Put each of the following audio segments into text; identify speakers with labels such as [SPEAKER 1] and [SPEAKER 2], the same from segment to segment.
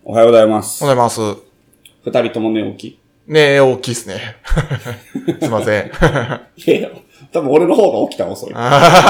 [SPEAKER 1] おはようございます。
[SPEAKER 2] おはようございます。
[SPEAKER 1] 二人とも寝起き
[SPEAKER 2] 寝起きっすね。すいません。
[SPEAKER 1] いや、多分俺の方が起きた遅い。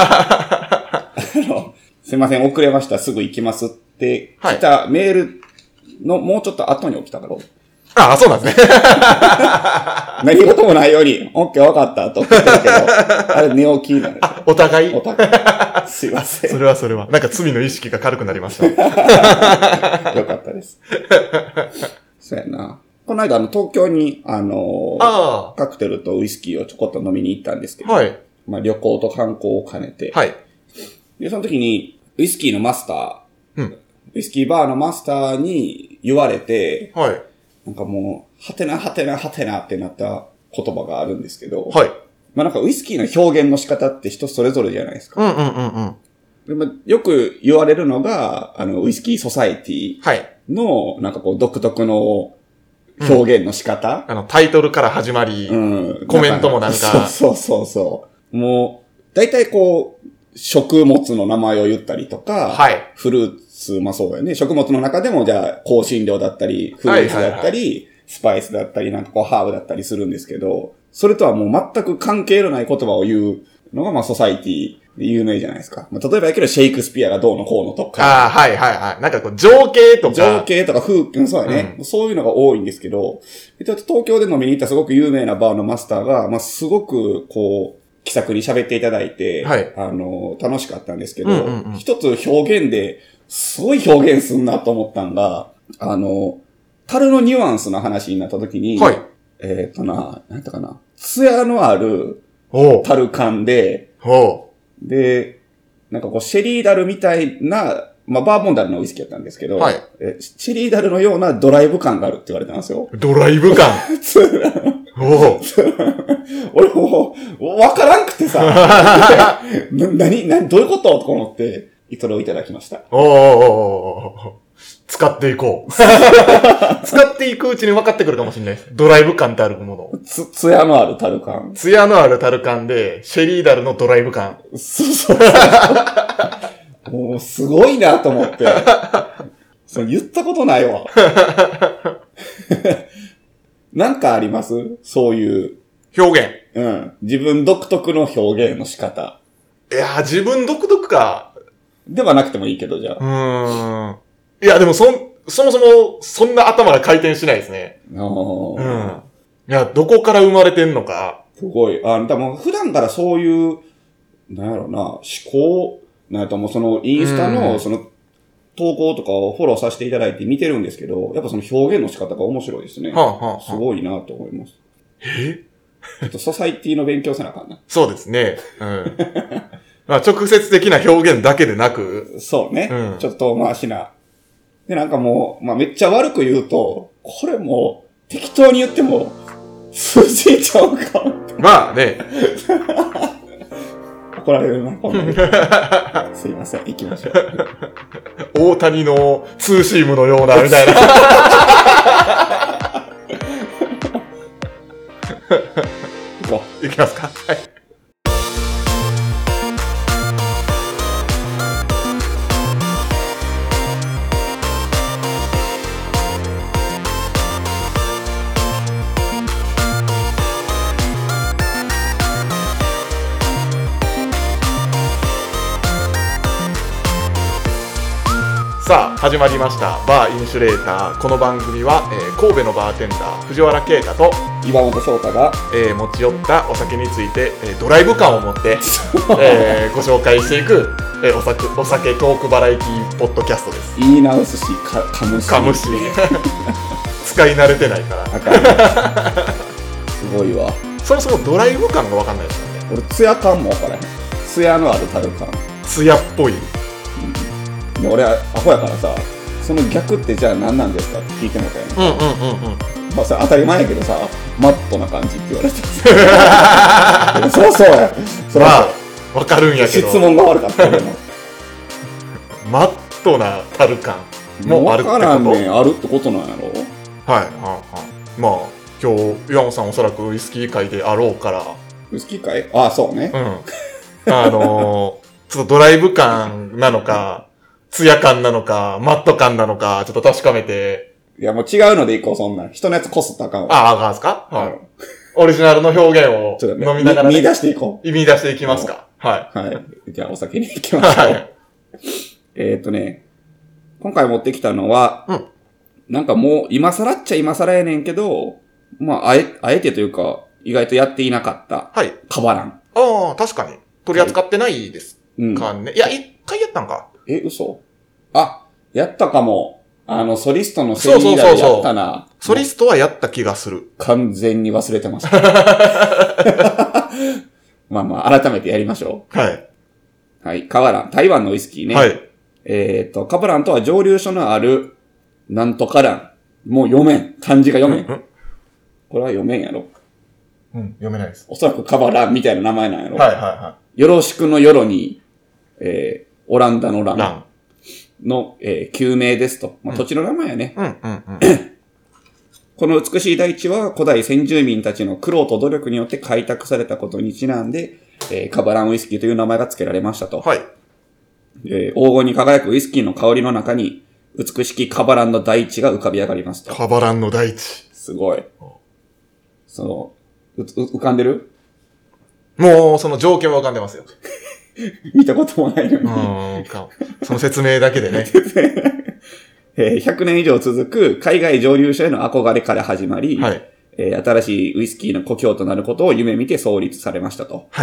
[SPEAKER 1] すいません、遅れました。すぐ行きますって来たメールのもうちょっと後に起きたから。
[SPEAKER 2] ああ、そうなんですね。
[SPEAKER 1] 何事もないように、オッケー分かったと思ってるけど、あれ寝起きになる。
[SPEAKER 2] お互い
[SPEAKER 1] すいません。
[SPEAKER 2] それは。なんか罪の意識が軽くなりました。
[SPEAKER 1] よかったです。そうやな。この間東京にカクテルとウイスキーをちょこっと飲みに行ったんですけど、
[SPEAKER 2] はい。
[SPEAKER 1] まあ旅行と観光を兼ねて、
[SPEAKER 2] はい。
[SPEAKER 1] で、その時にウイスキーのマスター、
[SPEAKER 2] うん。
[SPEAKER 1] ウイスキーバーのマスターに言われて、
[SPEAKER 2] はい。
[SPEAKER 1] なんかもう、はてなってなった言葉があるんですけど、
[SPEAKER 2] はい。
[SPEAKER 1] まあなんかウイスキーの表現の仕方って人それぞれじゃないですか。でまあ、よく言われるのが、ウイスキーソサエティの、なんかこう独特の表現の仕方、
[SPEAKER 2] タイトルから始まり、コメントもなんか。
[SPEAKER 1] そう。もう、大体こう、食物の名前を言ったりとか、
[SPEAKER 2] はい。
[SPEAKER 1] フルーツ、まあそうだよね。食物の中でもじゃあ、香辛料だったり、フルーツだったり、スパイスだったり、なんかこう、ハーブだったりするんですけど、それとはもう全く関係のない言葉を言うのが、まあソサイティで有名じゃないですか。まあ、例えばやけど、シェイクスピアがどうのこうのとか。
[SPEAKER 2] はい。なんかこう、情景とか。
[SPEAKER 1] そうだね、そういうのが多いんですけど、東京で飲みに行ったすごく有名なバーのマスターが、まあすごくこう、気さくに喋っていただいて、
[SPEAKER 2] はい。
[SPEAKER 1] 楽しかったんですけど、一つ表現で、すごい表現すんなと思ったんが、樽のニュアンスの話になった時に、
[SPEAKER 2] はい。
[SPEAKER 1] なんだかな、艶のある樽缶で、で、なんかこう、シェリーダルみたいな、まあ、バーボンダルのウイスキーやったんですけど、
[SPEAKER 2] はい。
[SPEAKER 1] シェリーダルのようなドライブ感があるって言われたんですよ。
[SPEAKER 2] ドライブ感
[SPEAKER 1] 俺もう、わからんくてさ、どういうこととか思って、それをいただきました。
[SPEAKER 2] 使っていこう。使っていくうちに分かってくるかもしれないです。ドライブ感ってあるもの。
[SPEAKER 1] 艶のあるタル感。
[SPEAKER 2] 艶のあるタル感で、シェリーダルのドライブ感。
[SPEAKER 1] そう。もう、すごいなと思って。それ言ったことないわ。なんかありますそういう。
[SPEAKER 2] 表現。
[SPEAKER 1] 自分独特の表現の仕方。
[SPEAKER 2] いや、自分独特か。
[SPEAKER 1] ではなくてもいいけど、じゃあ。
[SPEAKER 2] いや、でもそもそも、そんな頭が回転しないですね。いや、どこから生まれてんのか。
[SPEAKER 1] すごい。多分普段からそういう、なんやろな、思考、なんやともうそのインスタの、その、投稿とかをフォローさせていただいて見てるんですけど、やっぱその表現の仕方が面白いですね。すごいなと思います。ちょっとソサイティの勉強せなあかんな。
[SPEAKER 2] そうですね。まあ直接的な表現だけでなく。
[SPEAKER 1] そうね。ちょっと遠回しな。で、なんかもう、まあめっちゃ悪く言うと、これもう適当に言っても通じちゃうか。
[SPEAKER 2] まあね。
[SPEAKER 1] 怒られるな、こんなに。すいません、行きましょう。
[SPEAKER 2] 大谷のツーシームのような、みたいな。行きますか。はい。さあ始まりましたバーインシュレーター。この番組は、神戸のバーテンダー藤原啓太と
[SPEAKER 1] 岩本翔太が、
[SPEAKER 2] 持ち寄ったお酒について、ドライブ感を持って、ご紹介していく、お酒トークバラエティポッドキャストです。
[SPEAKER 1] 言い直すし噛むし
[SPEAKER 2] 使い慣れてないから
[SPEAKER 1] あかんすごいわ。
[SPEAKER 2] そもそもドライブ感が分かんないですよね。
[SPEAKER 1] 俺ツヤ感も分からへん。ツヤのあるタル感、
[SPEAKER 2] ツヤっぽい。
[SPEAKER 1] で俺アホやからさ、その逆ってじゃあ何なんですかって聞いてもたよね。まあそれ当たり前やけどさ、マットな感じって言われてそうや。それは
[SPEAKER 2] 分かるんやけど
[SPEAKER 1] 質問が悪かったけど
[SPEAKER 2] マットなタル感もあるってこと。分からんねん、
[SPEAKER 1] あるってことなんやろ。
[SPEAKER 2] はい。まあ今日岩本さんおそらくウイスキー界であろうから。
[SPEAKER 1] ウイスキー界？そうね。
[SPEAKER 2] ちょっとドライブ感なのか、 ツヤ感なのか、マット感なのか、ちょっと確かめて。
[SPEAKER 1] いや、もう違うのでいこう、そんなん。人のやつこすったらあかんわ。
[SPEAKER 2] あかんすかはい。オリジナルの表現を
[SPEAKER 1] ちょっと
[SPEAKER 2] 飲みながら、ね、
[SPEAKER 1] 見出していこ
[SPEAKER 2] う。見出していきますか。はい。
[SPEAKER 1] はい。じゃあ、お酒に行きましょう。はい。今回持ってきたのは、なんかもう、今更っちゃ今更やねんけど、まあ、あえてというか、意外とやっていなかった。はい。カバラン。
[SPEAKER 2] ああ、確かに。取り扱ってないですかね。いや、一回やったんか。
[SPEAKER 1] 嘘？あ、やったかも。ソリストのセリーダでやったな。
[SPEAKER 2] ソリストはやった気がする。
[SPEAKER 1] 完全に忘れてます。まあまあ、改めてやりましょ
[SPEAKER 2] う。はい。
[SPEAKER 1] はい。カバラン。台湾のウイスキーね。はい。カバランとは蒸留所のある、なんとかラン。もう読めん。漢字が読めん。これは読めんやろ。
[SPEAKER 2] 読めないです。
[SPEAKER 1] おそらくカバランみたいな名前なんやろ。
[SPEAKER 2] はいはいはい。
[SPEAKER 1] よろしくのよろに、オランダのランの、旧名ですと。まあ、土地の名前やね。この美しい大地は古代先住民たちの苦労と努力によって開拓されたことにちなんで、カバランウイスキーという名前が付けられましたと。はい。黄金に輝くウイスキーの香りの中に、美しきカバランの大地が浮かび上がりますと。
[SPEAKER 2] カバランの大地。
[SPEAKER 1] すごい。浮かんでる？
[SPEAKER 2] もう、その条件は浮かんでますよ。
[SPEAKER 1] 見たこともないのに。
[SPEAKER 2] その説明だけでね。
[SPEAKER 1] 100年以上続く海外蒸留所への憧れから始まり、はい。新しいウイスキーの故郷となることを夢見て創立されましたと。はい。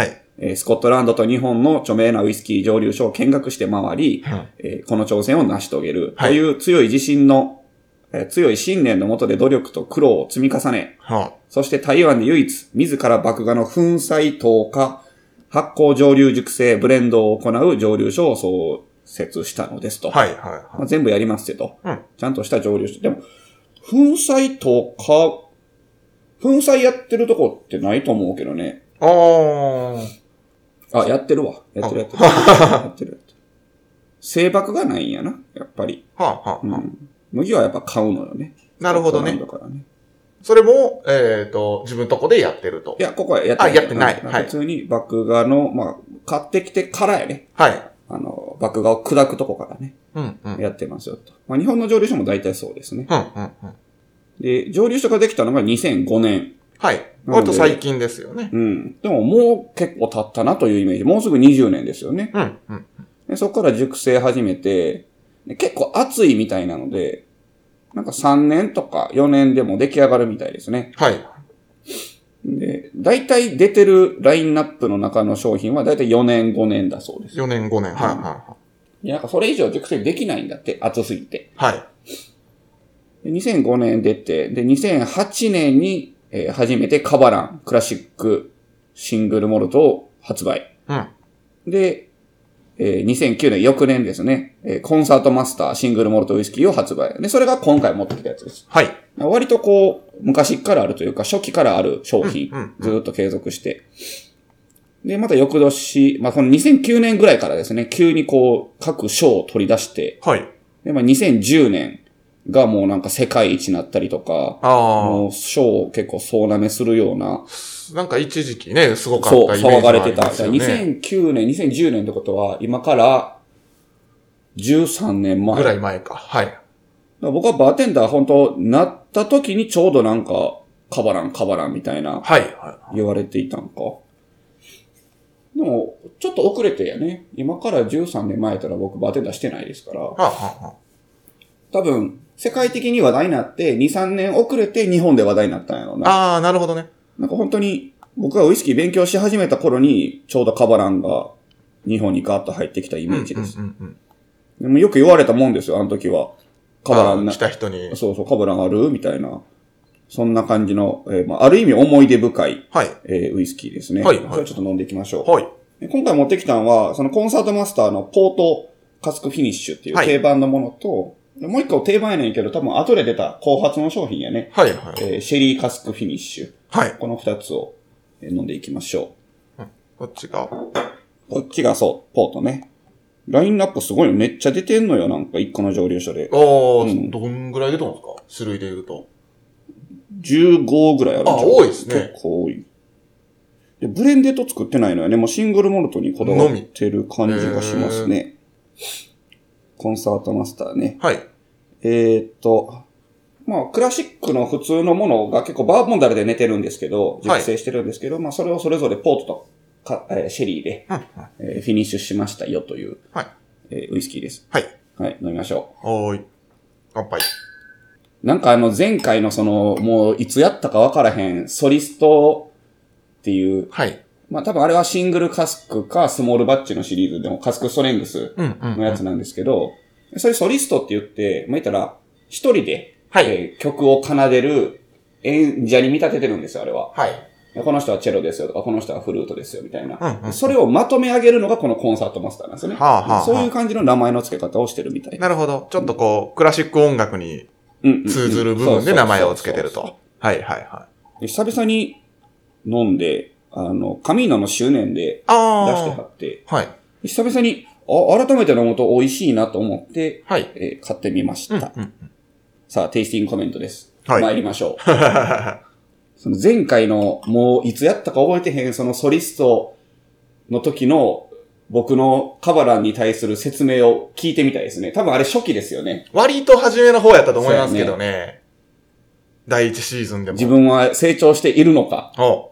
[SPEAKER 1] スコットランドと日本の著名なウイスキー蒸留所を見学して回り、この挑戦を成し遂げる、はい、という強い強い信念のもとで努力と苦労を積み重ね、そして台湾で唯一、自ら麦芽の粉砕糖化、発酵蒸留熟成、ブレンドを行う蒸留所を創設したのですと。はいはいはい。まあ、全部やりますよと。ちゃんとした蒸留所。でも、粉砕糖化、粉砕やってるとこってないと思うけどね。やってるわ。やってる。製麦がないんやな、やっぱり。麦はやっぱ買うのよね。
[SPEAKER 2] なるほどね。だからね。それも、自分とこでやってると。
[SPEAKER 1] いや、ここはやってない。やってない。はい。普通に麦芽の、まあ、買ってきてからやね。はい。麦芽を砕くとこからね。やってますよと。まあ、日本の蒸留所も大体そうですね。で、蒸留所ができたのが2005年。
[SPEAKER 2] はい。割と最近ですよね。
[SPEAKER 1] でももう結構経ったなというイメージ。もうすぐ20年ですよね。でそこから熟成始めて、結構熱いみたいなので、なんか3年とか4年でも出来上がるみたいですね。はい。で、大体出てるラインナップの中の商品は大体4年5年だそうです。
[SPEAKER 2] 4年5年。はい。
[SPEAKER 1] なんかそれ以上熟成できないんだって、熱すぎて。はい。で2005年出て、で、2008年に、初めてカバランクラシックシングルモルトを発売。で、2009年、翌年ですね、コンサートマスターシングルモルトウイスキーを発売。で、それが今回持ってきたやつです。はい。割とこう、昔からあるというか、初期からある商品、ずっと継続して。で、また翌年、まあ、この2009年ぐらいからですね、急にこう、各賞を取り出して、はい。で、まあ、2010年がもうなんか世界一になったりとか、もう賞を結構総なめするような、
[SPEAKER 2] なんか一時期ね、すごかったイメージがありますよね。
[SPEAKER 1] そう、騒がれてた。2009年、2010年ってことは、今から13年前。
[SPEAKER 2] ぐらい前か。はい。
[SPEAKER 1] 僕はバーテンダー本当なった時にちょうどなんか、カバランみたいな。はい。言われていたんか。でも、ちょっと遅れてやね。今から13年前やったら僕バーテンダーしてないですから。多分、世界的に話題になって、2、3年遅れて日本で話題になったんやろうな。
[SPEAKER 2] なるほどね。
[SPEAKER 1] なんか本当に、僕がウイスキー勉強し始めた頃に、ちょうどカバランが日本にガーッと入ってきたイメージです。でもよく言われたもんですよ、あの時は。カバラン
[SPEAKER 2] 来た人に。
[SPEAKER 1] そう、カバランあるみたいな。そんな感じの、ある意味思い出深い、はいウイスキーですね。はい。それちょっと飲んでいきましょう。はい。今回持ってきたのは、そのコンサートマスターのポートカスクフィニッシュっていう定番のものと、もう一個定番やねんけど、多分後で出た後発の商品やね。はいはい。シェリーカスクフィニッシュ。はい。この二つを飲んでいきましょ
[SPEAKER 2] う。こっちが
[SPEAKER 1] そう、ポートね。ラインナップすごいのめっちゃ出てんのよ、なんか一個の蒸留所で。
[SPEAKER 2] どんぐらい出てますか？種類で言うと。
[SPEAKER 1] 15ぐらいあるんじゃん。
[SPEAKER 2] 多いですね。
[SPEAKER 1] 結構多い。で、ブレンデッド作ってないのよね。もうシングルモルトにこだわってる感じがしますね。 コンサートマスターね。
[SPEAKER 2] はい。
[SPEAKER 1] まあ、クラシックの普通のものが結構バーボンダルで寝てるんですけど、熟成してるんですけど、まあ、それをそれぞれポートとシェリーで、フィニッシュしましたよという、ウイスキーです。
[SPEAKER 2] はい。
[SPEAKER 1] はい、飲みましょ
[SPEAKER 2] う。はーい。乾杯。
[SPEAKER 1] なんか前回のもういつやったかわからへん、ソリストっていう、
[SPEAKER 2] はい。
[SPEAKER 1] まあ多分あれはシングルカスクかスモールバッチのシリーズでもカスクストレングスのやつなんですけど、それソリストって言って、まあ言ったら一人で、曲を奏でる演者に見立ててるんですよ、あれは。
[SPEAKER 2] はい。
[SPEAKER 1] この人はチェロですよとか、この人はフルートですよみたいな。それをまとめ上げるのがこのコンサートマスターなんですよね。そういう感じの名前の付け方をしてるみたい
[SPEAKER 2] なるほど。ちょっとこう、クラシック音楽に通ずる部分で名前を付けてると。はいはいはい。
[SPEAKER 1] 久々に飲んで、カミーノの周年で出してはって、はい。久々に、改めて飲むと美味しいなと思って、はい。買ってみました。さあ、テイスティングコメントです。はい。参りましょう。その前回の、もういつやったか覚えてへん、そのソリストの時の僕のカバランに対する説明を聞いてみたいですね。多分あれ初期ですよね。
[SPEAKER 2] 割と初めの方やったと思いますけどね。第一シーズンでも。
[SPEAKER 1] 自分は成長しているのか。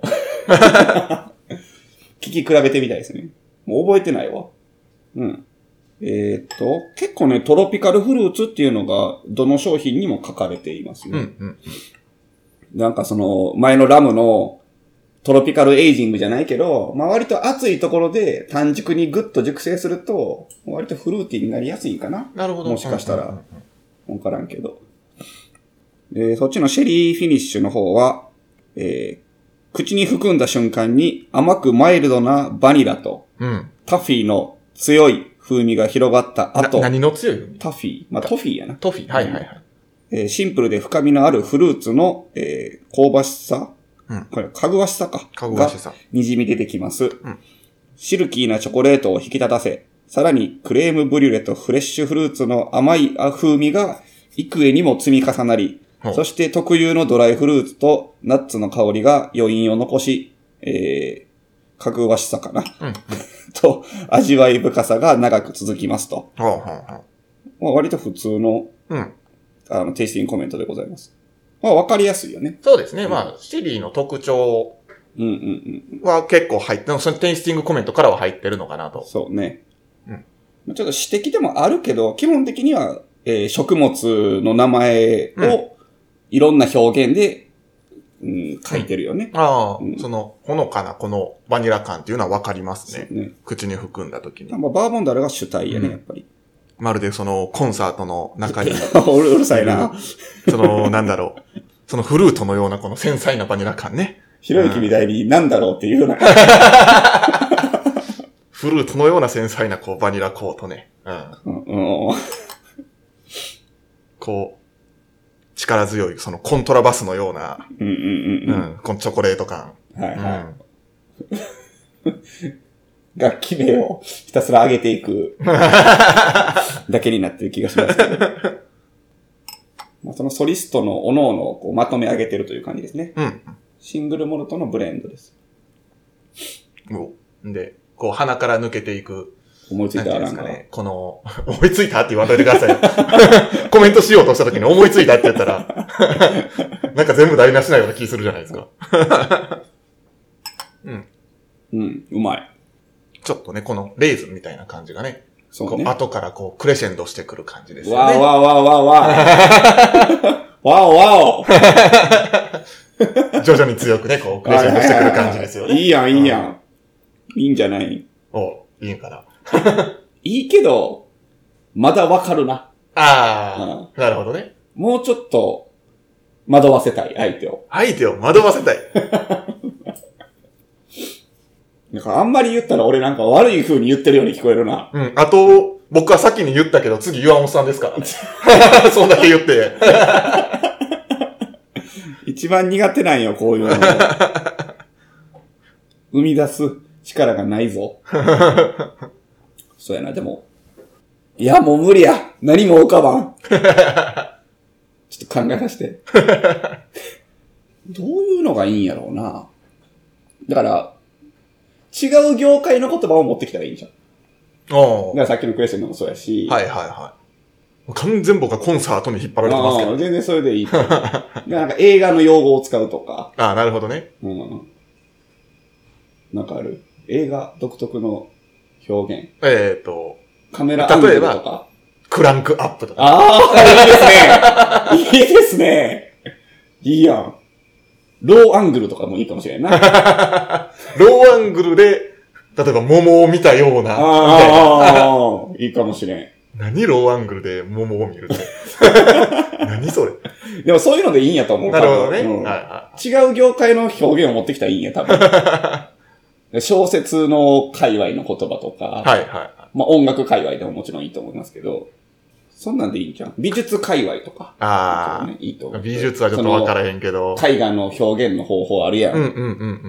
[SPEAKER 1] 聞き比べてみたいですね。もう覚えてないわ。うん。結構ね、トロピカルフルーツっていうのが、どの商品にも書かれていますね。なんか前のラムのトロピカルエイジングじゃないけど、まあ割と熱いところで短熟にグッと熟成すると、割とフルーティーになりやすいかな。
[SPEAKER 2] なるほど。
[SPEAKER 1] もしかしたら。わからんけど。そっちのシェリーフィニッシュの方は、口に含んだ瞬間に甘くマイルドなバニラと、タフィーの強い風味が広がった後。
[SPEAKER 2] 何の強い風味？
[SPEAKER 1] タフィー。まあトフィーやな。
[SPEAKER 2] トフィー。はいはいはい。
[SPEAKER 1] シンプルで深みのあるフルーツの、香ばしさ、これ、かぐわしさか。
[SPEAKER 2] かぐわしさ。
[SPEAKER 1] 滲み出てきます。シルキーなチョコレートを引き立たせ、さらにクレームブリュレとフレッシュフルーツの甘い風味が幾重にも積み重なり、そして特有のドライフルーツとナッツの香りが余韻を残し、かぐわしさかな。と、味わい深さが長く続きますと。まあ、割と普通の、テイスティングコメントでございます。まあ、わかりやすいよね。
[SPEAKER 2] そうですね。まあ、シェリーの特徴は結構入って、そのテイスティングコメントからは入ってるのかなと。
[SPEAKER 1] そうね。ちょっと指摘でもあるけど、基本的には、食物の名前をいろんな表現で、書いてるよね。
[SPEAKER 2] ほのかな、このバニラ感っていうのはわかりますね。口に含んだ時に。
[SPEAKER 1] まあ、バーボンダルが主体やね、やっぱり。
[SPEAKER 2] まるでコンサートの中に。
[SPEAKER 1] うるさいな。
[SPEAKER 2] なんだろう。そのフルートのようなこの繊細なバニラ感ね。
[SPEAKER 1] ひろゆきみたいになんだろうっていうような。
[SPEAKER 2] フルートのような繊細なバニラコートね。こう、力強い、コントラバスのような、このチョコレート感。はいはい。
[SPEAKER 1] 楽器名をひたすら上げていくだけになってる気がしますけど。まあ、そのソリストの各々をこうまとめ上げてるという感じですね。シングルモルトのブレンドです。
[SPEAKER 2] で、鼻から抜けていく。
[SPEAKER 1] 思いついたなんか
[SPEAKER 2] ね。思いついたって言わないでください。コメントしようとした時に思いついたって言ったら、なんか全部台無しなような気するじゃないですか。
[SPEAKER 1] うまい。
[SPEAKER 2] ちょっとね、このレーズンみたいな感じがね。
[SPEAKER 1] そうね。
[SPEAKER 2] 後からクレシェンドしてくる感じですよね。
[SPEAKER 1] わお
[SPEAKER 2] 徐々に強くね、クレシェンドしてくる感じですよね。
[SPEAKER 1] いいやん。いいんじゃない？
[SPEAKER 2] いいんかな。
[SPEAKER 1] いいけど、まだわかるな。
[SPEAKER 2] なるほどね。
[SPEAKER 1] もうちょっと、惑わせたい、相手を。
[SPEAKER 2] 相手を惑わせたい。
[SPEAKER 1] なんかあんまり言ったら俺なんか悪い風に言ってるように聞こえるな。
[SPEAKER 2] あと、僕は先に言ったけど、次岩本さんですからね。そんだけ言って。
[SPEAKER 1] 一番苦手なんよ、こういうの。生み出す力がないぞ。そうやな、でも。いや、もう無理や。何も浮かばん。ちょっと考えさせて。どういうのがいいんやろうな。だから、違う業界の言葉を持ってきたらいいんじゃん。
[SPEAKER 2] お
[SPEAKER 1] だからさっきのクレッシェンドもそうやし。
[SPEAKER 2] はいはいはい。完全僕はコンサートに引っ張られてますけど。
[SPEAKER 1] 全然それでいい。なんか映画の用語を使うとか。
[SPEAKER 2] ああ、なるほどね。
[SPEAKER 1] うん。なんかある。映画独特の表現。カメラアングルとか。
[SPEAKER 2] クランクアップとか。
[SPEAKER 1] ああ、いいですね。いいですね。いいやん。ローアングルとかもいいかもしれんな。
[SPEAKER 2] ローアングルで、例えば桃を見たような。
[SPEAKER 1] ああ、いいかもしれん。
[SPEAKER 2] 何ローアングルで桃を見るって。何それ。
[SPEAKER 1] でもそういうのでいいんやと思う。
[SPEAKER 2] なるほどね。
[SPEAKER 1] うんはいはい、違う業界の表現を持ってきたらいいんや、多分。小説の界隈の言葉とか。
[SPEAKER 2] はいはい。
[SPEAKER 1] まあ音楽界隈でももちろんいいと思いますけど。そんなんでいいんじゃん。美術界隈とか。
[SPEAKER 2] ああ、
[SPEAKER 1] ね。いいと思う。
[SPEAKER 2] 美術はちょっと分からへんけど。
[SPEAKER 1] 絵画の表現の方法あるやん。
[SPEAKER 2] うんうんうんうん。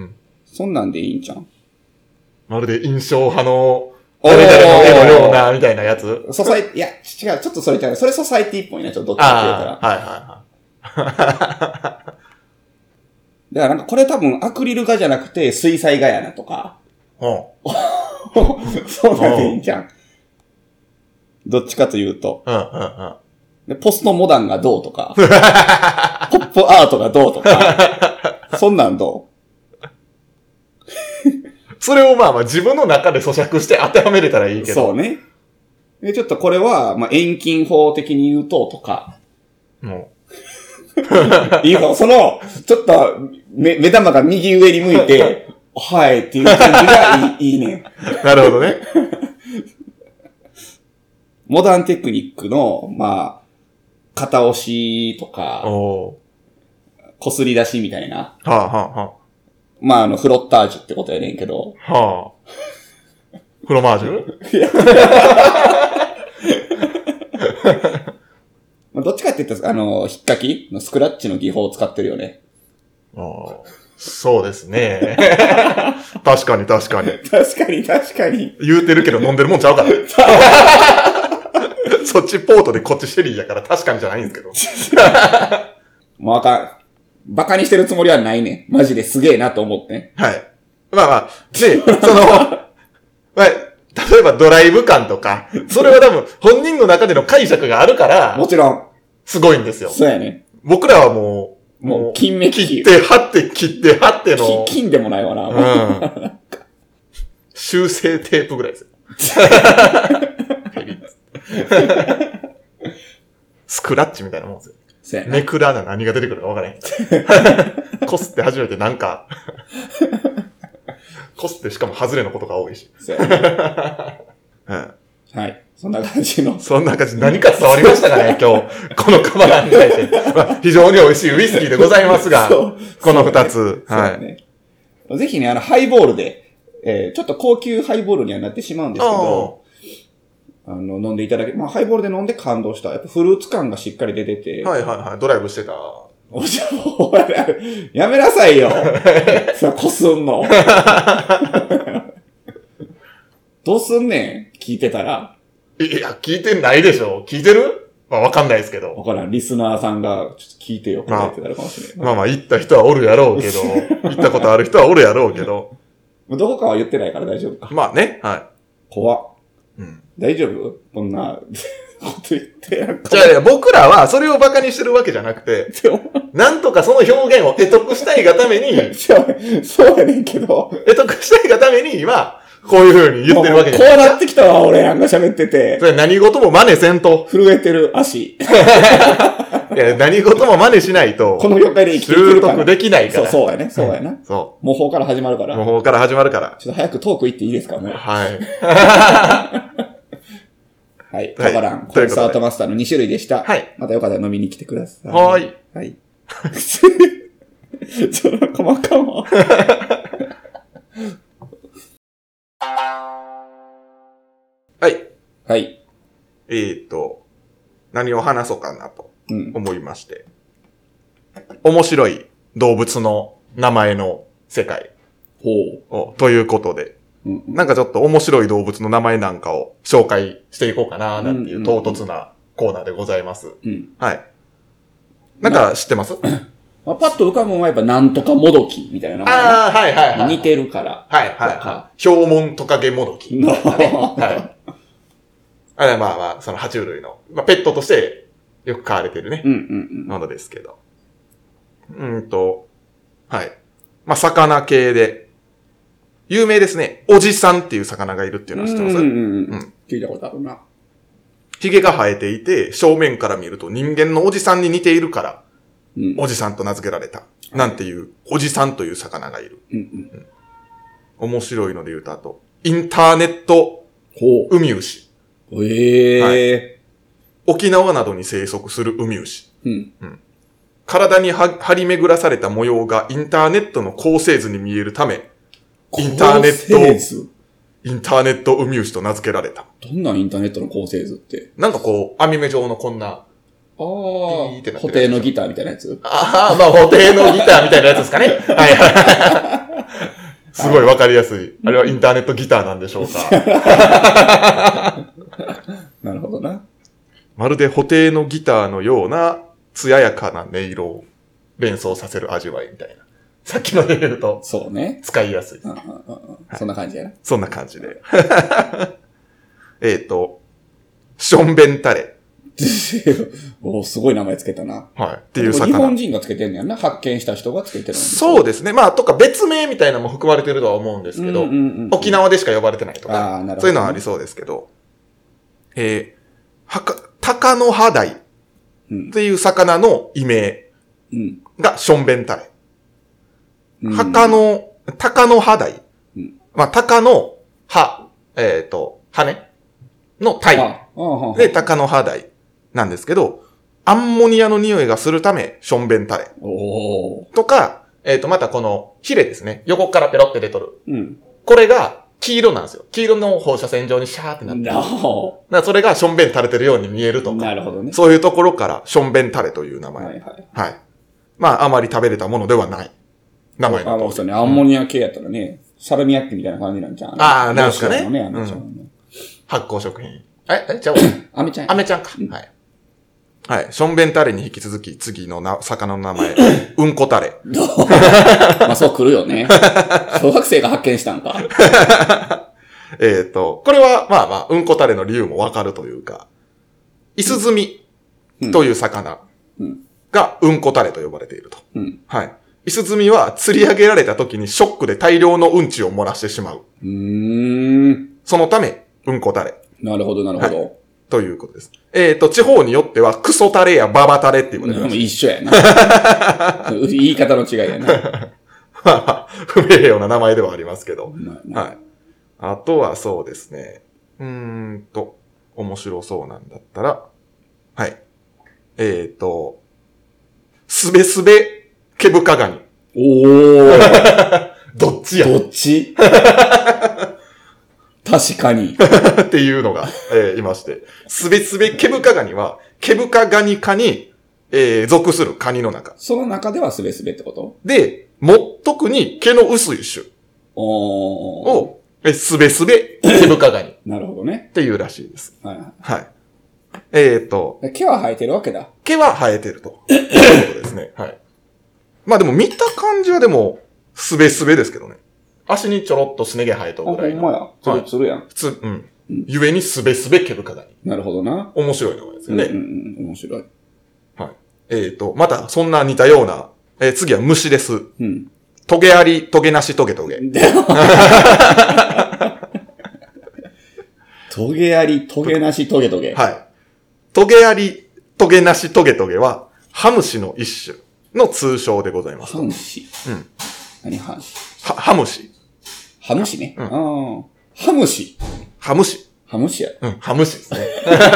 [SPEAKER 1] そんなんでいいんじゃん。
[SPEAKER 2] まるで印象派の、誰々の絵のような、みたいなやつ
[SPEAKER 1] いや、違う、ちょっとそれ違う。それソサイティっぽいな、ちょっとどっちかっていうから。
[SPEAKER 2] はいはいはい。
[SPEAKER 1] だからなんかこれ多分アクリル画じゃなくて水彩画やなとか。そうなんでいいんじゃん。どっちかというと。でポストモダンがどうとか。ポップアートがどうとか。そんなんどう
[SPEAKER 2] それをまあまあ自分の中で咀嚼して当てはめれたらいいけど。
[SPEAKER 1] そうね。で、ちょっとこれは、まあ、遠近法的に言うと、とか。
[SPEAKER 2] も
[SPEAKER 1] う。いいよ、その、ちょっと、目玉が右上に向いて、はいっていう感じがいいね。
[SPEAKER 2] なるほどね。
[SPEAKER 1] モダンテクニックの、まあ、片押しとか、こすり出しみたいな。
[SPEAKER 2] はあはあはあ。
[SPEAKER 1] まあ、フロッタージュってことやねんけど。
[SPEAKER 2] はあ。フロマージュ
[SPEAKER 1] どっちかって言ったら、引っかきのスクラッチの技法を使ってるよね。
[SPEAKER 2] そうですね。確かに確かに。
[SPEAKER 1] 確かに確かに。
[SPEAKER 2] 言うてるけど飲んでるもんちゃうから。そっちポートでこっちシェリーやから確かにじゃないんですけど。
[SPEAKER 1] もうバカにしてるつもりはないね。マジですげえなと思ってね。
[SPEAKER 2] はい。まあまあ、で、まあ、例えばドライブ感とか、それは多分本人の中での解釈があるから、
[SPEAKER 1] もちろん。
[SPEAKER 2] すごいんですよ。
[SPEAKER 1] そうやね。
[SPEAKER 2] 僕らはも
[SPEAKER 1] う、金目
[SPEAKER 2] 切って貼っての。
[SPEAKER 1] 金でもないわな。
[SPEAKER 2] うん。修正テープぐらいですよ。スクラッチみたいなもんですよ。めくらな何が出てくるか分からへん。こすって初めてなんか、こすってしかも外れのことが多いし。
[SPEAKER 1] そうやね。うん。はい。そんな感じの。
[SPEAKER 2] そんな感じ。何か伝わりましたかね今日。このカバラに対して。まあ、非常に美味しいウイスキーでございますが、この二つ。はい。ね、
[SPEAKER 1] ぜひね、ハイボールで、ちょっと高級ハイボールにはなってしまうんですけど、飲んでいただけ、まあ、ハイボールで飲んで感動した。やっぱフルーツ感がしっかり出てて。
[SPEAKER 2] はいはいはい。ドライブしてた。
[SPEAKER 1] やめなさいよ。さ、こすんの。どうすんねん聞いてたら。
[SPEAKER 2] いや、聞いてないでしょ。聞いてる？まあ、わかんないですけど。
[SPEAKER 1] わからん。リスナーさんが、ちょっと聞いてよ。
[SPEAKER 2] まあ、
[SPEAKER 1] ってなるかもしれない。
[SPEAKER 2] まあまあ、行った人はおるやろうけど、行ったことある人はおるやろうけど。
[SPEAKER 1] どこかは言ってないから大丈夫か。
[SPEAKER 2] まあね、はい。
[SPEAKER 1] 怖っ。
[SPEAKER 2] うん。
[SPEAKER 1] 大丈夫？こんな、こと言って。
[SPEAKER 2] じゃあ、僕らはそれをバカにしてるわけじゃなくて、なんとかその表現を得得したいがために、
[SPEAKER 1] そうやねんけど。
[SPEAKER 2] 得得したいがために、今、こういう風に言ってるわけじゃない。
[SPEAKER 1] こうなってきたわ、俺なんか喋ってて。
[SPEAKER 2] それ何事も真似せんと。
[SPEAKER 1] 震えてる足。
[SPEAKER 2] いや、何事も真似しないと。
[SPEAKER 1] この業界で生きていけるから。
[SPEAKER 2] 習得できないから。
[SPEAKER 1] そうやね。そうやな。
[SPEAKER 2] そう。
[SPEAKER 1] 模倣から始まるから。
[SPEAKER 2] 模倣から始まるから。
[SPEAKER 1] ちょっと早くトーク行っていいですかね。
[SPEAKER 2] はい。
[SPEAKER 1] はい。カバラン、コンサートマスターの2種類でした。
[SPEAKER 2] はい。
[SPEAKER 1] またよかったら飲みに来てください。
[SPEAKER 2] はい。
[SPEAKER 1] はい。その細かも。
[SPEAKER 2] はい。
[SPEAKER 1] はい。
[SPEAKER 2] 何を話そうかなと思いまして。面白い動物の名前の世界。ということで。なんかちょっと面白い動物の名前なんかを紹介していこうかな、なんていう唐突なコーナーでございます。はい。なんか知ってます？
[SPEAKER 1] パッと浮かぶのはやっぱなんとかもどきみたいな。
[SPEAKER 2] はいはいはい。
[SPEAKER 1] 似てるから。
[SPEAKER 2] はいはいはい。ヒョウモントカゲもどき。はい。 まあまあ、その爬虫類の、まあ、ペットとしてよく飼われてるね。ものですけど。はい。まあ、魚系で、有名ですね。おじさんっていう魚がいるっていうのは知ってます？
[SPEAKER 1] 聞いたことあるな。
[SPEAKER 2] 髭が生えていて、正面から見ると人間のおじさんに似ているから、おじさんと名付けられた。なんていう、おじさんという魚がいる。面白いので言うと、あと、インターネットウミウシ。沖縄などに生息するウミウシ。体に張り巡らされた模様がインターネットの構成図に見えるため、インターネットウミウシと名付けられた。
[SPEAKER 1] どんなインターネットの構成図って？
[SPEAKER 2] なんかこう、網目状のこんな、
[SPEAKER 1] 補定のギターみたいなやつ？
[SPEAKER 2] まあ補定のギターみたいなやつですかね。すごいわかりやすい。あれはインターネットギターなんでしょうか。
[SPEAKER 1] なるほどな。
[SPEAKER 2] まるで補定のギターのような艶やかな音色を連想させる味わいみたいな。さっきので言うと。
[SPEAKER 1] そうね。
[SPEAKER 2] 使いやすい。
[SPEAKER 1] そんな感じやな。
[SPEAKER 2] そんな感じで。ションベンタレ。
[SPEAKER 1] すごい名前つけたな。
[SPEAKER 2] はい。っていう魚。
[SPEAKER 1] 日本人がつけてんねやな。発見した人がつけてるんです
[SPEAKER 2] そうですね。まあ、とか別名みたいなのも含まれてるとは思うんですけど、沖縄でしか呼ばれてないとか、そういうのはありそうですけど、タカノハダイっていう魚の異名がションベンタレ。タカノハダイ。まあ、タカの羽のタイ。で、タカノハダイなんですけど、アンモニアの匂いがするため、ションベンタレ。とか、またこのヒレですね。横からペロって出とる。これが黄色なんですよ。黄色の放射線状にシャーってなってる。だからそれがションベン垂れてるように見えるとか。
[SPEAKER 1] なるほどね。
[SPEAKER 2] そういうところからションベンタレという名前。はい。まあ、あまり食べれたものではない。名前の
[SPEAKER 1] そうね。アンモニア系やったらね、サルミアッキみたいな感じなんじゃん。
[SPEAKER 2] なんすかね。発酵食品。ちゃう
[SPEAKER 1] アメちゃん。
[SPEAKER 2] アメちゃんか。はい。はい。ションベンタレに引き続き、次の魚の名前、うんこタレ。
[SPEAKER 1] まあそう来るよね。小学生が発見したんか。こ
[SPEAKER 2] れは、まあまあ、うんこタレの理由もわかるというか、イスズミという魚がうんこタレと呼ばれていると。はい。イスズミは釣り上げられた時にショックで大量のうんちを漏らしてしまう。そのため、うんこタレ。
[SPEAKER 1] なるほど、なるほど。
[SPEAKER 2] ということです。地方によっては、クソタレやババタレっていうことです。
[SPEAKER 1] 一緒やな。言い方の違いやな。
[SPEAKER 2] まあ、不明瞭な名前ではありますけど。はい。あとはそうですね。面白そうなんだったら、はい。すべすべ毛深ガニ。どっちや？
[SPEAKER 1] どっち確かに。
[SPEAKER 2] っていうのが、いまして。すべすべ毛深ガニは、毛深ガニ科に、属するカニの中。
[SPEAKER 1] その中ではすべすべってこと？
[SPEAKER 2] で、特に毛の薄い種。を、すべすべ毛深ガニ。
[SPEAKER 1] なるほどね。
[SPEAKER 2] っていうらしいです。はい。はい。
[SPEAKER 1] 毛は生えてるわけだ。
[SPEAKER 2] 毛は生えてると。いうことですね。はい。まあでも見た感じはでも、すべすべですけどね。足にちょろっとすね毛生えとるぐらいの。
[SPEAKER 1] ほんまや。つるつるやん。
[SPEAKER 2] ゆえにすべすべ毛深ガニ。
[SPEAKER 1] なるほどな。
[SPEAKER 2] 面白い名前ですよね。
[SPEAKER 1] 面白い。
[SPEAKER 2] はい。また、そんな似たような、次は虫です。トゲあり、トゲなし、トゲトゲ。
[SPEAKER 1] トゲあり、トゲなし、トゲトゲ。
[SPEAKER 2] はい。トゲあり、トゲなし、トゲトゲは、ハムシの一種の通称でございます。
[SPEAKER 1] ハムシ。何ハムシ？
[SPEAKER 2] ハムシ。
[SPEAKER 1] ハムシね。ハムシ。
[SPEAKER 2] ハムシ。
[SPEAKER 1] ハムシや。
[SPEAKER 2] ハムシですね。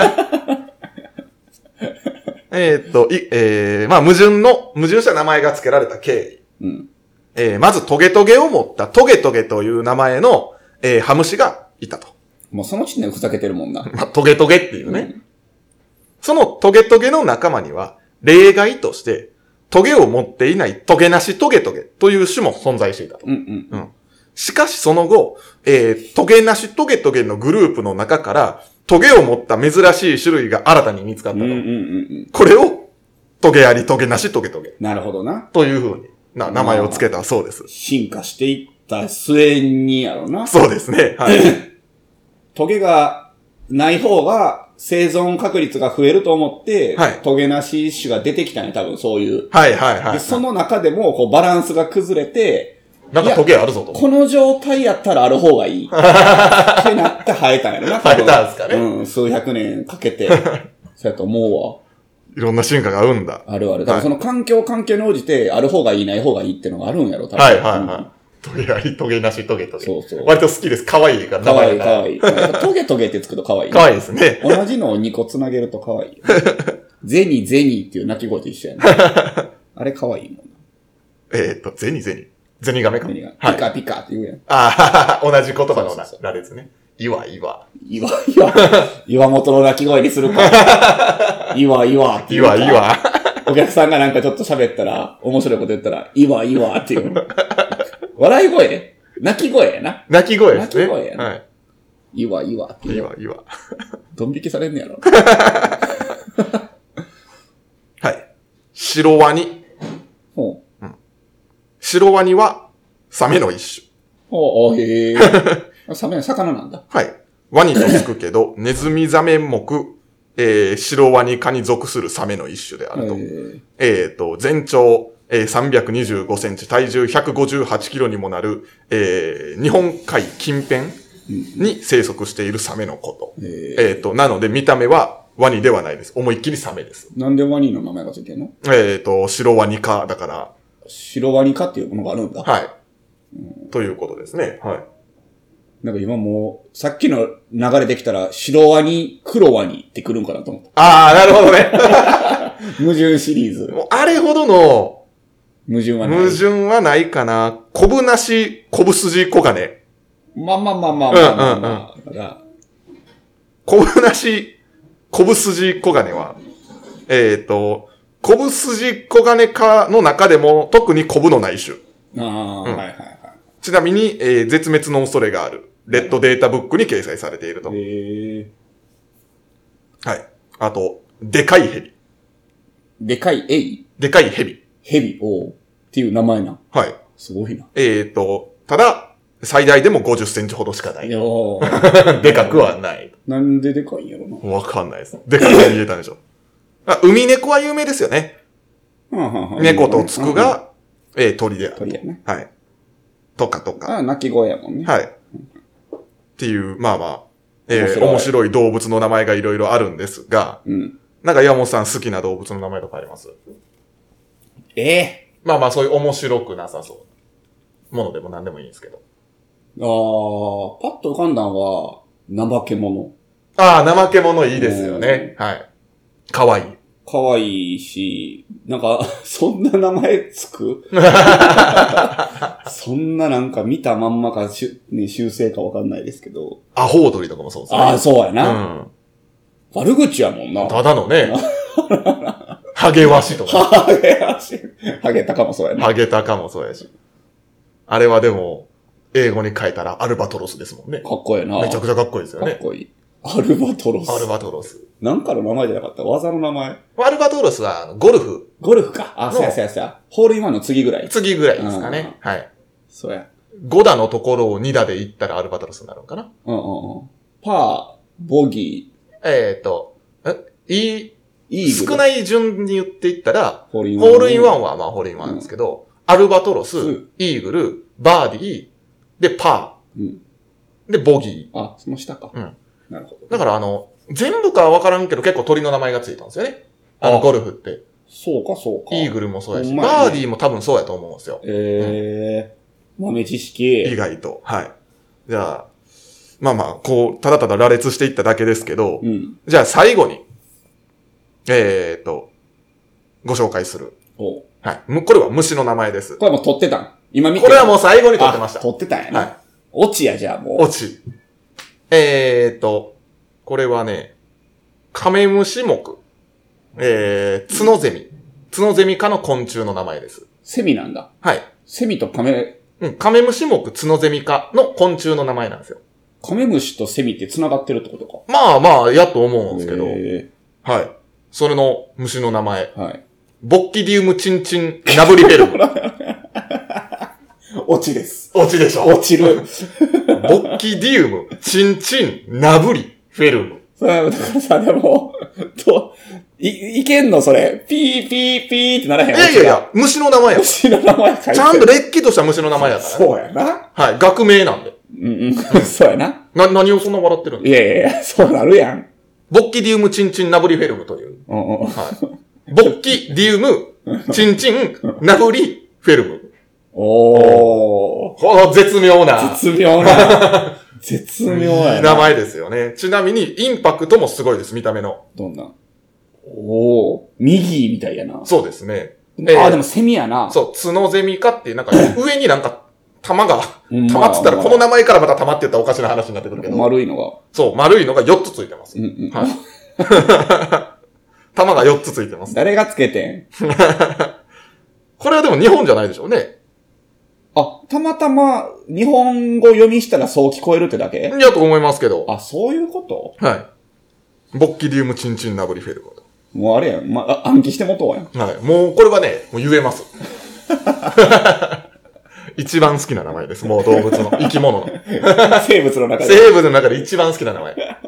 [SPEAKER 2] まあ、矛盾した名前が付けられた経緯。まず、トゲトゲを持ったトゲトゲという名前の、ハムシがいたと。
[SPEAKER 1] もうその時点でふざけてるもんな。
[SPEAKER 2] まあ、トゲトゲっていうね。そのトゲトゲの仲間には、例外として、トゲを持っていないトゲなしトゲトゲという種も存在していたと。しかしその後、トゲなしトゲトゲのグループの中から、トゲを持った珍しい種類が新たに見つかったと。これを、トゲありトゲなしトゲトゲ。
[SPEAKER 1] なるほどな。
[SPEAKER 2] というふうに名前を付けたそうです。
[SPEAKER 1] 進化していった末にやろな。
[SPEAKER 2] そうですね。はい。
[SPEAKER 1] トゲがない方が生存確率が増えると思って、
[SPEAKER 2] はい
[SPEAKER 1] トゲなし種が出てきたね、多分そういう。
[SPEAKER 2] はいはいはい。
[SPEAKER 1] でその中でも、こう、バランスが崩れて、
[SPEAKER 2] なんかトゲあるぞと。
[SPEAKER 1] この状態やったらある方がいい。ってなって生えたんやろな。
[SPEAKER 2] 生えたんですかね。
[SPEAKER 1] うん、数百年かけて。そうやと思うわ。
[SPEAKER 2] いろんな進化が生んだ。
[SPEAKER 1] あるある。だからその環境に応じて、ある方がいい、ない方がいいってのがあるんやろ、多分。
[SPEAKER 2] はいはいはい。トゲあり、トゲなし、トゲトゲ。
[SPEAKER 1] そうそう。
[SPEAKER 2] 割と好きです。可愛いから。
[SPEAKER 1] かわいいかわいい。トゲトゲってつくとかわいい。
[SPEAKER 2] 可愛いですね。
[SPEAKER 1] 同じのを2個つなげるとかわいい。ゼニゼニっていう鳴き声と一緒やね。あれかわいいもんな。
[SPEAKER 2] ゼニゼニ。ゼニガメか。
[SPEAKER 1] ゼニが
[SPEAKER 2] はい。
[SPEAKER 1] ピカピカって言うやん。
[SPEAKER 2] ああ、同じ言葉の
[SPEAKER 1] そうそう
[SPEAKER 2] 羅列ね。岩。
[SPEAKER 1] 岩本の鳴き声にするか。岩って言うか。
[SPEAKER 2] 岩。
[SPEAKER 1] お客さんがなんかちょっと喋ったら、面白いこと言ったら、岩っていう。笑い声泣き声やな。
[SPEAKER 2] 鳴き声ですね。
[SPEAKER 1] 鳴き声やな。
[SPEAKER 2] はい。
[SPEAKER 1] 岩っていう。
[SPEAKER 2] 岩。
[SPEAKER 1] ドン引きされんねやろ。
[SPEAKER 2] はい。シロワニ。
[SPEAKER 1] ほう。
[SPEAKER 2] シロワニは、サメの一種。
[SPEAKER 1] ほう、へえ。サメは魚なんだ。
[SPEAKER 2] はい。ワニとつくけど、ネズミザメ目、シロワニ科に属するサメの一種であると。全長、325センチ、体重158キロにもなる、日本海近辺に生息しているサメのこと。なので見た目はワニではないです。思いっきりサメです。
[SPEAKER 1] なんでワニの名前がついてんの？
[SPEAKER 2] シロワニ科だから。
[SPEAKER 1] シロワニ科っていうものがあるんだ。
[SPEAKER 2] はい。ということですね。はい。
[SPEAKER 1] なんか今もう、さっきの流れできたら、白ワニ、黒ワニって来るんかなと思った。
[SPEAKER 2] ああ、なるほどね。
[SPEAKER 1] 矛盾シリーズ。
[SPEAKER 2] もうあれほどの
[SPEAKER 1] 矛盾はない。
[SPEAKER 2] 矛盾はないかな。コブなし、コブ筋コガネ。
[SPEAKER 1] まあ。
[SPEAKER 2] コブなし、コブ筋コガネは、コブ筋コガネ科の中でも特にコブのない種。
[SPEAKER 1] はい。
[SPEAKER 2] ちなみに、絶滅の恐れがある。レッドデータブックに掲載されていると。はい。あと、でかいヘビ。
[SPEAKER 1] でかいエイ？
[SPEAKER 2] でかいヘビ。
[SPEAKER 1] ヘビ、っていう名前な。
[SPEAKER 2] はい。
[SPEAKER 1] すごいな。
[SPEAKER 2] ただ、最大でも50センチほどしかない。でかくはない。
[SPEAKER 1] なんででかいんやろな。
[SPEAKER 2] わかんないです。でかく見えたんでしょ。海猫は有名ですよね。猫とつくが、鳥である。
[SPEAKER 1] 鳥やね。
[SPEAKER 2] はい。とか。
[SPEAKER 1] 鳴き声やもんね。
[SPEAKER 2] はい。っていう、面白い動物の名前がいろいろあるんですが、なんか山本さん好きな動物の名前とかあります？そういう面白くなさそうものでも何でもいいんですけど。
[SPEAKER 1] パッと浮かんだのは、怠け者。
[SPEAKER 2] 怠け者いいですよね。はい。かわいい。
[SPEAKER 1] かわいいし、なんか、そんな名前つくそんななんか見たまんまか修正かわかんないですけど。
[SPEAKER 2] アホウドリとかもそうですね。
[SPEAKER 1] そうやな。悪口やもんな。
[SPEAKER 2] ただのね。ハゲワシとか。
[SPEAKER 1] ハゲタカもそうやな。
[SPEAKER 2] ハゲタカもそうやし。あれはでも、英語に書いたらアルバトロスですもんね。
[SPEAKER 1] かっこいいな。
[SPEAKER 2] めちゃくちゃかっこいいですよね。
[SPEAKER 1] かっこいい。アルバトロス。なんかの名前じゃなかった？技の名前。
[SPEAKER 2] アルバトロスはゴルフ。
[SPEAKER 1] ゴルフか。そうや。ホールインワンの次ぐらい。
[SPEAKER 2] 次ぐらいですかね。はい。
[SPEAKER 1] そうや。
[SPEAKER 2] 5打のところを2打で行ったらアルバトロスになるのかな。
[SPEAKER 1] パー、ボギ
[SPEAKER 2] ー。少ない順に言っていったら、
[SPEAKER 1] ホールイ
[SPEAKER 2] ンワンはホールインワンですけど、アルバトロス、イーグル、バーディー、で、パー。で、ボギ
[SPEAKER 1] ー。その下か。なるほど。
[SPEAKER 2] だから全部かはわからんけど結構鳥の名前がついたんですよね。ゴルフって。
[SPEAKER 1] そうか。
[SPEAKER 2] イーグルもそうやし、バーディーも多分そうやと思うんですよ。
[SPEAKER 1] 豆知識。
[SPEAKER 2] 意外と。はい。じゃあ、ただただ羅列していっただけですけど、じゃあ最後に、ご紹介する。はい。これは虫の名前です。
[SPEAKER 1] これもう取ってたん？今見て。
[SPEAKER 2] これはもう最後に取ってました。
[SPEAKER 1] 取ってたんやね。
[SPEAKER 2] はい。
[SPEAKER 1] 落ちや、じゃあもう。
[SPEAKER 2] 落ち。これはね、カメムシ目。ツノゼミ。ツノゼミ科の昆虫の名前です。
[SPEAKER 1] セミなんだ。
[SPEAKER 2] はい。
[SPEAKER 1] セミとカメ
[SPEAKER 2] ムシ目ツノゼミ科の昆虫の名前なんですよ。
[SPEAKER 1] カメムシとセミって繋がってるってことか。
[SPEAKER 2] やと思うんですけど。はい。それの虫の名前。
[SPEAKER 1] はい。
[SPEAKER 2] ボッキディウムチンチンナブリフェルム。
[SPEAKER 1] 落ちです。
[SPEAKER 2] 落ちでしょ。
[SPEAKER 1] 落ちる。
[SPEAKER 2] ボッキディウムチンチンナブリフェルム。
[SPEAKER 1] だからさ、でも、いけんのそれ。ピーピーピーってならへん。
[SPEAKER 2] いや、虫の名前やから。
[SPEAKER 1] 虫の名前書いて
[SPEAKER 2] ちゃんとれっきとした虫の名前やから、ね。
[SPEAKER 1] そうやな。
[SPEAKER 2] はい、学名なんで。
[SPEAKER 1] そうやな。
[SPEAKER 2] 何をそんな笑ってるん
[SPEAKER 1] ですか？いや、そうなるやん。
[SPEAKER 2] ボッキディウムチンチンナブリフェルムという。はい、ボッキディウムチンチンナブリフェルム。この絶妙な。
[SPEAKER 1] 絶妙やな。
[SPEAKER 2] 名前ですよね。ちなみに、インパクトもすごいです、見た目の。
[SPEAKER 1] どんな？右みたいやな。
[SPEAKER 2] そうですね。
[SPEAKER 1] でもセミやな。
[SPEAKER 2] そう、角ゼミかっていう、なんか、上になんか、玉が、玉っつったら、この名前からまた玉って言ったらおかしな話になってくるけど。
[SPEAKER 1] 丸いのが。
[SPEAKER 2] そう、丸いのが4つついてます。はい。玉が4つついてます。
[SPEAKER 1] 誰がつけてん？
[SPEAKER 2] これはでも日本じゃないでしょうね。
[SPEAKER 1] たまたま日本語読みしたらそう聞こえるってだけ？
[SPEAKER 2] いやと思いますけど。
[SPEAKER 1] そういうこと？
[SPEAKER 2] はい。ボッキディウムチンチンナブリフェルム。
[SPEAKER 1] もうあれやん。暗記してもとうやん。
[SPEAKER 2] はい。もうこれはね、もう言えます。一番好きな名前です。もう動物の、生き物の。
[SPEAKER 1] 生物の中で。
[SPEAKER 2] 生物の中で一番好きな名前。覚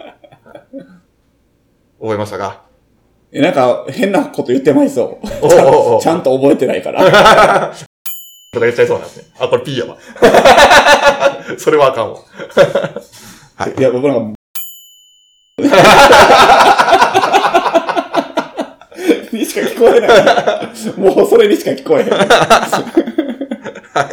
[SPEAKER 2] えましたか？
[SPEAKER 1] なんか変なこと言ってまいそう。ちゃんと覚えてないから。
[SPEAKER 2] とか言っちゃいそうなんですね。これ P やわ。それはあかんわ。
[SPEAKER 1] はい。いや、僕なんか、にしか聞こえない。もうそれにしか聞こえへん。
[SPEAKER 2] はい。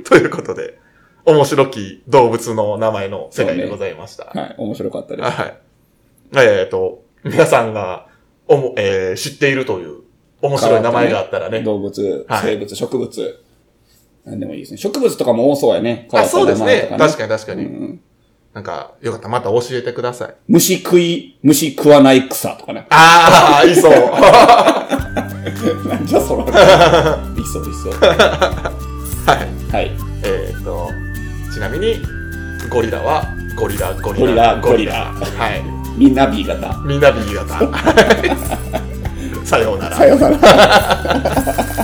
[SPEAKER 2] ということで、面白き動物の名前の世界でございました。
[SPEAKER 1] はい。面白かったです。
[SPEAKER 2] はい。皆さんが、知っているという面白い名前があったらね。
[SPEAKER 1] 動物、生物、植物。なんでもいいですね。植物とかも多そうやね。
[SPEAKER 2] そうですね。確かに。なんか、よかったらまた教えてください。
[SPEAKER 1] 虫食わない草とかね。
[SPEAKER 2] いそう。
[SPEAKER 1] なんじゃそら。いそう。
[SPEAKER 2] はい。ちなみに、ゴリラは、ゴリラ。
[SPEAKER 1] はい。みんな B 型。
[SPEAKER 2] さようなら。
[SPEAKER 1] さようなら。